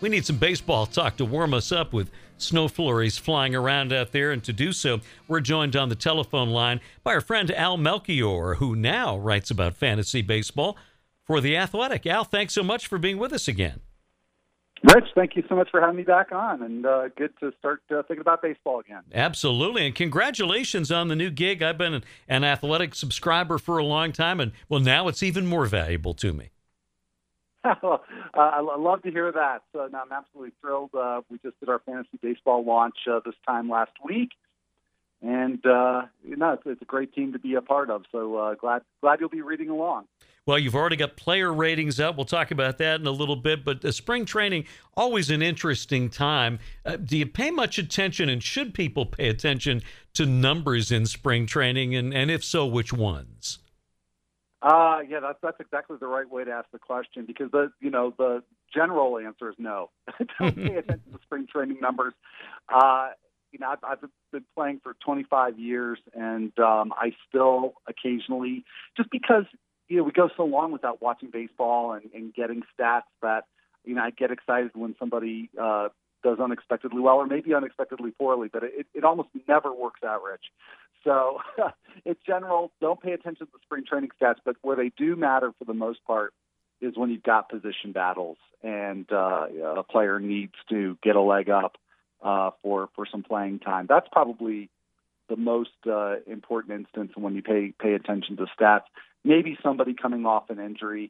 We need some baseball talk to warm us up with snow flurries flying around out there. And to do so, we're joined on the telephone line by our friend Al Melchior, who now writes about fantasy baseball for The Athletic. Al, thanks so much for being with us again. Rich, thank you so much for having me back on, and good to start thinking about baseball again. Absolutely, and congratulations on the new gig. I've been an Athletic subscriber for a long time, and, well, now it's even more valuable to me. I love to hear that. So, no, I'm absolutely thrilled. We just did our fantasy baseball launch this time last week, and it's a great team to be a part of. So glad you'll be reading along. Well, you've already got player ratings up. We'll talk about that in a little bit. But spring training, always an interesting time. Do you pay much attention, and should people pay attention to numbers in spring training? And if so, which ones? Yeah, that's exactly the right way to ask the question, because the general answer is no. Don't pay attention to spring training numbers. I've been playing for 25 years, and I still occasionally, just because we go so long without watching baseball and getting stats that I get excited when somebody does unexpectedly well, or maybe unexpectedly poorly, but it almost never works out, Rich. So in general, don't pay attention to the spring training stats, but where they do matter for the most part is when you've got position battles and a player needs to get a leg up for some playing time. That's probably the most important instance when you pay attention to stats. Maybe somebody coming off an injury,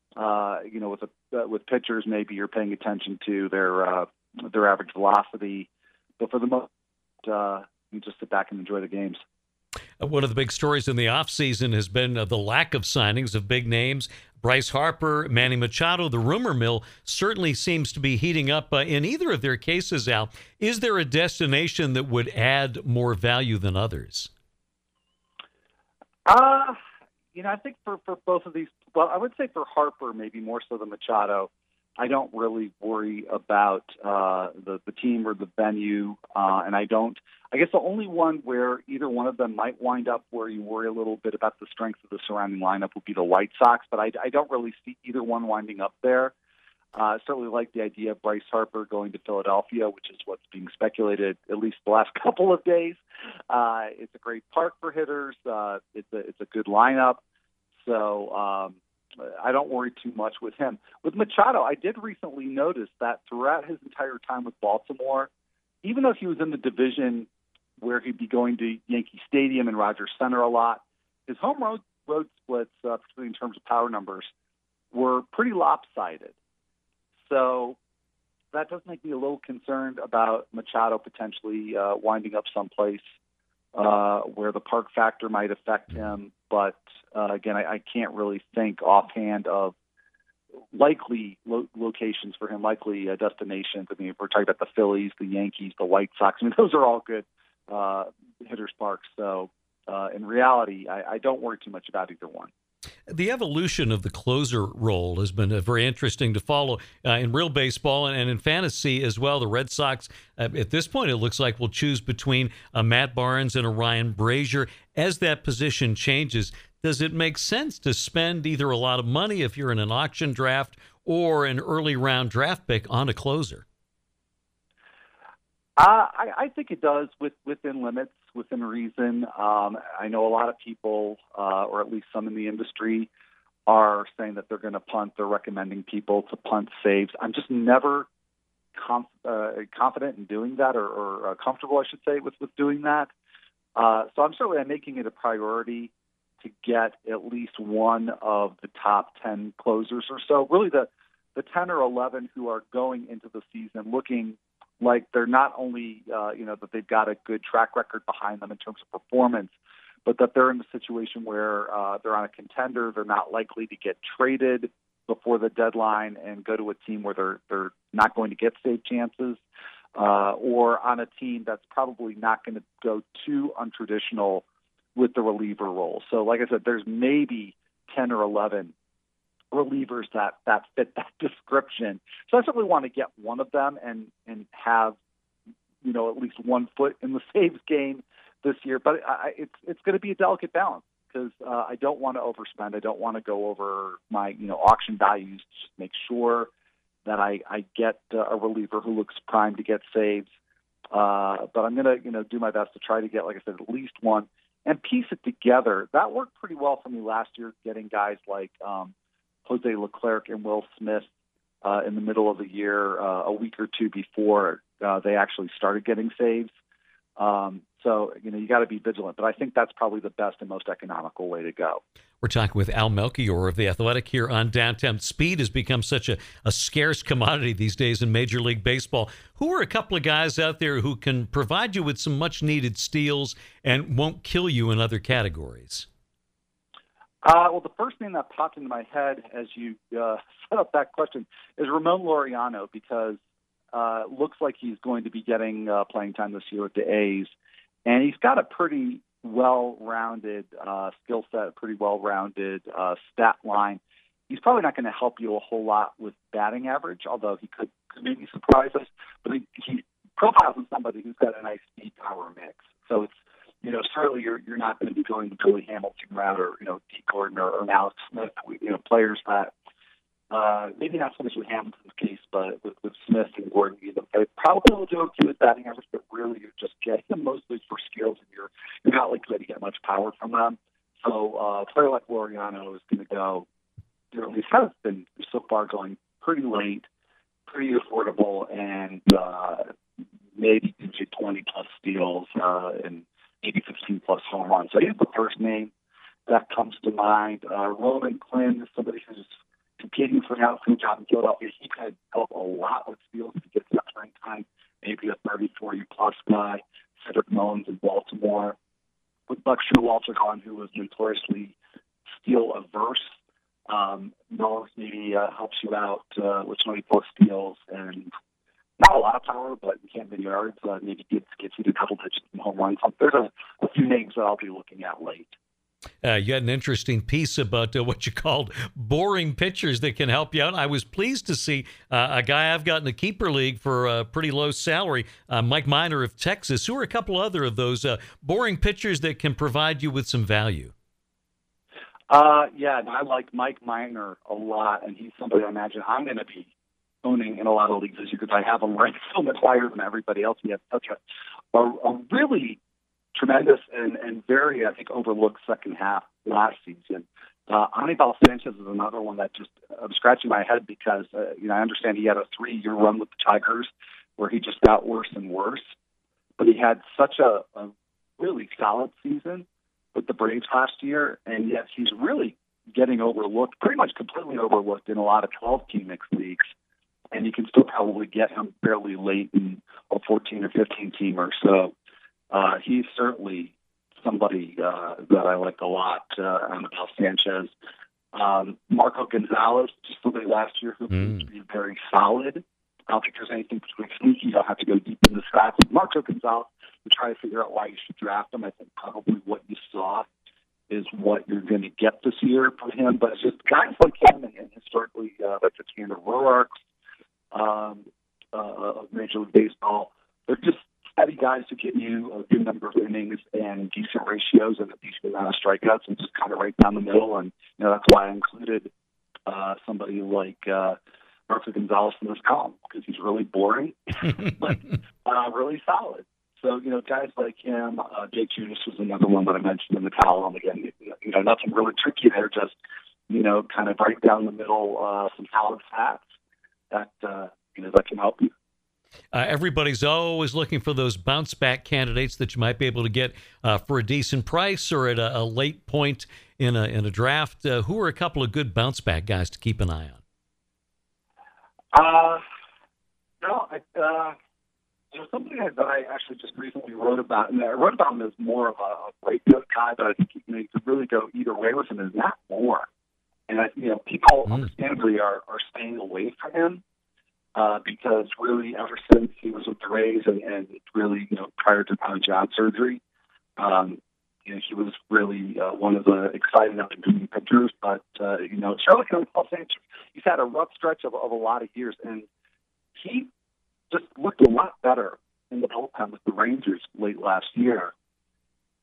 with pitchers, maybe you're paying attention to their average velocity, but for the most, you just sit back and enjoy the games. One of the big stories in the offseason has been the lack of signings of big names. Bryce Harper, Manny Machado, the rumor mill certainly seems to be heating up in either of their cases, Al. Is there a destination that would add more value than others? I think for both of these, well, I would say for Harper maybe more so than Machado, I don't really worry about the team or the venue, and I guess the only one where either one of them might wind up where you worry a little bit about the strength of the surrounding lineup would be the White Sox, but I don't really see either one winding up there. I certainly like the idea of Bryce Harper going to Philadelphia, which is what's being speculated at least the last couple of days. It's a great park for hitters. It's a good lineup. So I don't worry too much with him. With Machado, I did recently notice that throughout his entire time with Baltimore, even though he was in the division where he'd be going to Yankee Stadium and Rogers Center a lot, his home road splits, particularly in terms of power numbers, were pretty lopsided. So that does make me a little concerned about Machado potentially winding up someplace where the park factor might affect him. But again, I can't really think offhand of likely locations for him, likely destinations. I mean, if we're talking about the Phillies, the Yankees, the White Sox, I mean, those are all good hitters' parks. So in reality, I don't worry too much about either one. The evolution of the closer role has been very interesting to follow in real baseball and in fantasy as well. The Red Sox, at this point, it looks like will choose between a Matt Barnes and a Ryan Brazier. As that position changes, does it make sense to spend either a lot of money if you're in an auction draft or an early round draft pick on a closer? I think it does within limits, within reason. I know a lot of people, or at least some in the industry, are saying that they're going to punt. They're recommending people to punt saves. I'm just never confident in doing that, or comfortable, I should say, with doing that. So I'm making it a priority to get at least one of the top 10 closers or so. Really, the 10 or 11 who are going into the season looking like they're not only, that they've got a good track record behind them in terms of performance, but that they're in a situation where they're on a contender. They're not likely to get traded before the deadline and go to a team where they're not going to get save chances, or on a team that's probably not going to go too untraditional with the reliever role. So, like I said, there's maybe 10 or 11 relievers that fit that description. So I certainly want to get one of them and have, at least 1 foot in the saves game this year. But it's going to be a delicate balance because I don't want to overspend. I don't want to go over my, auction values to just make sure that I get a reliever who looks primed to get saves. But I'm going to, do my best to try to get, like I said, at least one and piece it together. That worked pretty well for me last year, getting guys like Jose Leclerc and Will Smith in the middle of the year, a week or two before they actually started getting saves. So, you got to be vigilant. But I think that's probably the best and most economical way to go. We're talking with Al Melchior of The Athletic here on Downtown. Speed has become such a scarce commodity these days in Major League Baseball. Who are a couple of guys out there who can provide you with some much-needed steals and won't kill you in other categories? Well, the first name that popped into my head as you set up that question is Ramon Laureano, because looks like he's going to be getting playing time this year with the A's. And he's got a pretty well-rounded skill set, pretty well-rounded stat line. He's probably not going to help you a whole lot with batting average, although he could maybe surprise us. But he profiles as somebody who's got a nice speed power mix. So it's, certainly you're not going to be going the Billy Hamilton route or, Dee Gordon or Alex Smith, players that maybe not so much with Hamilton's case, but with Smith and Gordon, they probably will do okay with batting average, but really you're just getting them mostly for skills, and you're not likely to get much power from them. So a player like Laureano is going to go, at least has been so far going pretty late, pretty affordable, and maybe gives you 20-plus steals and maybe 15-plus home runs. So he's the first name that comes to mind. Roman Quinn is somebody who's competing for an outfield job in Philadelphia. He could help a lot with steals if he gets that playing time. Maybe a 30-40-plus guy. Cedric Mullins in Baltimore. With Buck Showalter gone, who was notoriously steal-averse, Mullins maybe helps you out with 20-plus steals and not a lot of power, but you can't win yards. Maybe gets you to double digits in home runs. There's a few names that I'll be looking at late. You had an interesting piece about what you called boring pitchers that can help you out. I was pleased to see a guy I've got in the keeper league for a pretty low salary, Mike Minor of Texas. Who are a couple other of those boring pitchers that can provide you with some value? Yeah, I like Mike Minor a lot, and he's somebody I imagine I'm going to be owning in a lot of leagues this year because I have him ranked so much higher than everybody else. He has such a really tremendous and very, I think, overlooked second half last season. Anibal Sanchez is another one that just I'm scratching my head because, I understand he had a 3-year run with the Tigers where he just got worse and worse. But he had such a really solid season with the Braves last year, and yet he's really getting overlooked, pretty much completely overlooked in a lot of 12-team mixed leagues. And you can still probably get him fairly late in a 14 or 15-teamer. So he's certainly somebody that I like a lot, Anibal Sanchez. Marco Gonzalez, just somebody last year who proved to be very solid. I don't think there's anything particularly sneaky. You don't have to go deep in the stats. Marco Gonzalez, to try to figure out why you should draft him, I think probably what you saw is what you're going to get this year from him. But it's just guys like him and historically that's a Tanner Roark of Major League Baseball. They're just steady guys who get you a good number of innings and decent ratios and a decent amount of strikeouts and just kind of right down the middle. And, that's why I included somebody like Marco Gonzalez in this column because he's really boring, but really solid. So, guys like him, Jake Junis was another one that I mentioned in the column. Again, nothing really tricky there, just, kind of right down the middle, some solid facts that, that can help you. Everybody's always looking for those bounce back candidates that you might be able to get for a decent price or at a late point in a draft. Who are a couple of good bounce back guys to keep an eye on? Something that I actually just recently wrote about, and I wrote about him as more of a radio guy, but I think you could really go either way with him, is Matt Moore. And people understandably are staying away from him. Because really, ever since he was with the Rays and really, prior to Tommy John surgery, he was really one of the exciting up-and-coming pitchers. But, Charlie Sanchez, he's had a rough stretch of a lot of years, and he just looked a lot better in the bullpen with the Rangers late last year.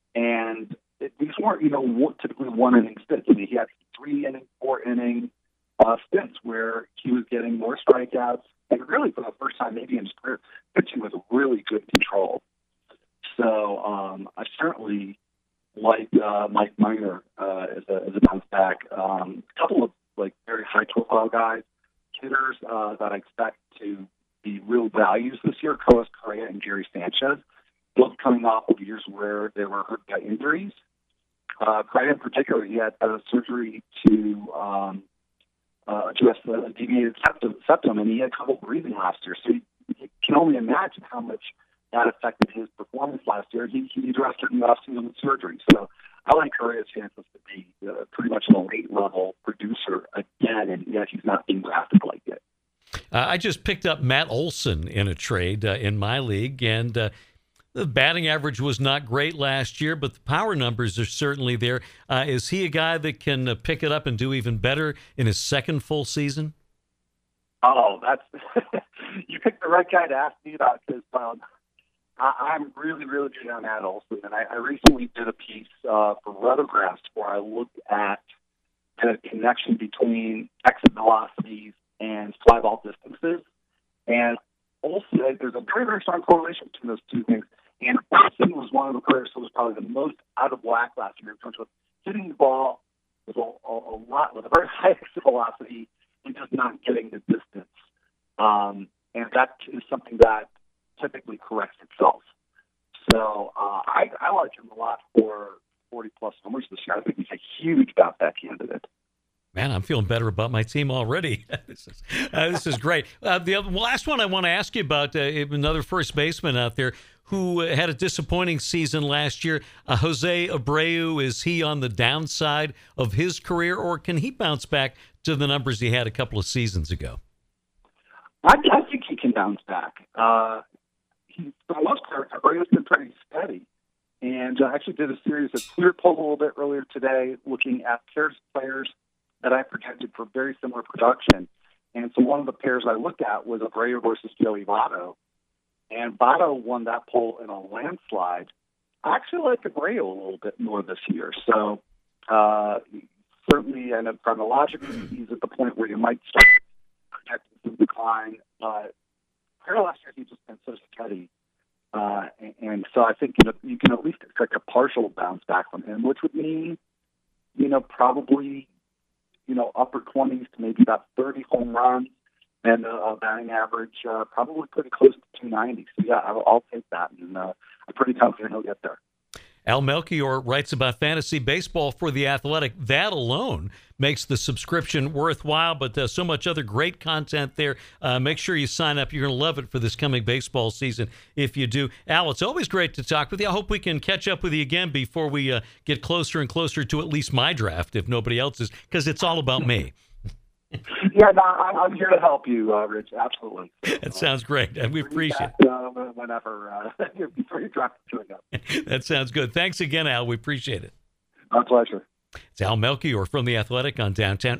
And these weren't, typically one-inning stints. I mean, he had 3 innings, 4 innings. stints where he was getting more strikeouts, and really for the first time maybe in his career, pitching with really good control. So I certainly like Mike Minor as a bounce back. A couple of like very high profile guys, hitters that I expect to be real values this year: Carlos Correa and Gary Sanchez, both coming off of years where they were hurt by injuries. Correa in particular, he had surgery to address the deviated septum, and he had trouble breathing last year. So you can only imagine how much that affected his performance last year. He addressed it in the offseason with surgery. So I like Correa's chances to be pretty much an elite level producer again, and yet he's not being drafted like it. I just picked up Matt Olson in a trade in my league, and the batting average was not great last year, but the power numbers are certainly there. Is he a guy that can pick it up and do even better in his second full season? Oh, that's you picked the right guy to ask me about, because I'm really, really big on Matt Olson, and I recently did a piece for Rotographs where I looked at the connection between exit velocities and fly ball distances. And Olson, there's a very, very strong correlation between those two things. And Olson was one of the players who was probably the most out of whack last year in terms of hitting the ball with with a very high exit velocity and just not getting the distance. And that is something that typically corrects itself. So I like him a lot for 40-plus homers this year. I think he's a huge bounce back candidate. Man, I'm feeling better about my team already. This is great. The last one I want to ask you about, another first baseman out there who had a disappointing season last year, Jose Abreu. Is he on the downside of his career, or can he bounce back to the numbers he had a couple of seasons ago? I think he can bounce back. For the most part, Abreu's been pretty steady. And I actually did a series of Clear Poll a little bit earlier today looking at players that I projected for very similar production. And so one of the pairs I looked at was Abreu versus Joey Votto. And Votto won that poll in a landslide. I actually like Abreu a little bit more this year. So certainly, and chronologically, he's at the point where you might start projecting some decline. But last year, he's just been so steady. And so I think you can at least expect a partial bounce back from him, which would mean, probably, upper 20s to maybe about 30 home runs and a batting average probably pretty close to 290. So, yeah, I'll take that, and I'm pretty confident he'll get there. Al Melchior writes about fantasy baseball for The Athletic. That alone makes the subscription worthwhile, but so much other great content there. Make sure you sign up. You're going to love it for this coming baseball season if you do. Al, it's always great to talk with you. I hope we can catch up with you again before we get closer and closer to at least my draft, if nobody else's, because it's all about me. Yeah, no, I'm here to help you, Rich. Absolutely. That sounds great, and we appreciate it. Whenever, before you drop the chewing gum. That sounds good. Thanks again, Al. We appreciate it. My pleasure. It's Al Melchior from The Athletic on Downtown.